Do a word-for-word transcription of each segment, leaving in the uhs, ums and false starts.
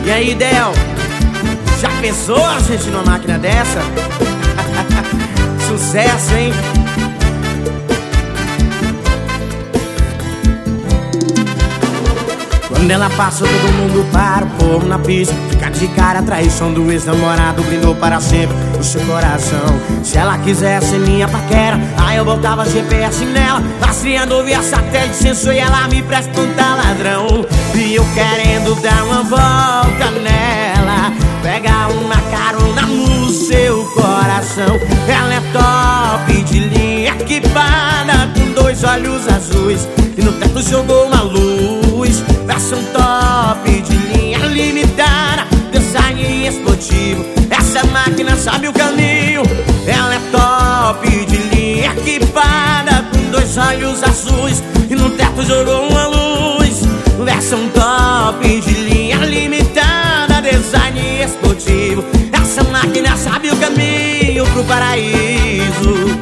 E aí, Del? Já pensou a gente numa máquina dessa? Sucesso, hein? Quando ela passa, todo mundo para, o povo na pista fica de cara, a traição do ex-namorado blindou para sempre o seu coração. Se ela quisesse minha paquera, aí eu botava G P S nela, rastreando via satélite, sensor, e ela me presta um ladrão. E eu querendo dar uma volta nela, pegar uma carona no seu coração. Ela é top de linha, equipada com dois olhos azuis, e no teto jogou uma luz. Versão top de linha limitada, design explosivo, essa máquina sabe o caminho. Ela é top de linha, equipada com dois olhos azuis, e no teto jogou uma luz. Versão top de linha limitada, design explosivo, essa máquina sabe o caminho pro paraíso.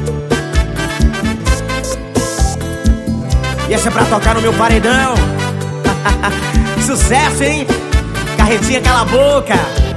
E essa é pra tocar no meu paredão. Sucesso, hein? Carretinha cala a boca.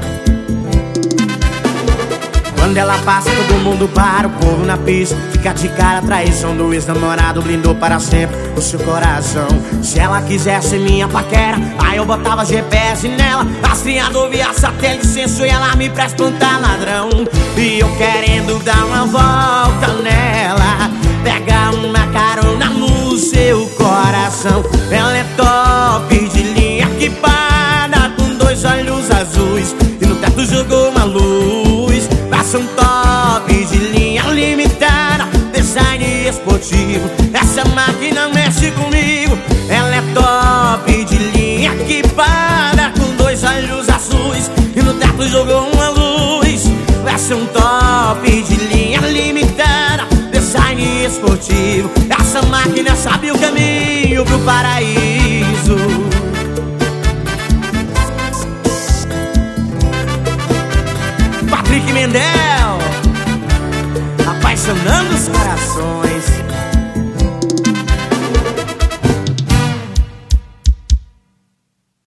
Quando ela passa, todo mundo para, o povo na pista fica de cara, a traição do ex-namorado blindou para sempre o seu coração. Se ela quisesse minha paquera, aí eu botava G P S nela, rastreado via satélite, sensor, e ela me presta um ladrão. E eu querendo dar uma volta nela, pegar uma carona no seu coração. Ela é top de linha, equipada com dois olhos azuis, e no teto jogou uma luz. Versão top de linha limitada, design esportivo, essa máquina mexe comigo. Ela é top de linha, equipada com dois olhos azuis, e no teto jogou uma luz. Versão top de linha limitada, design esportivo, essa máquina sabe o caminho pro paraíso. Patrick Mendel, apaixonando os corações.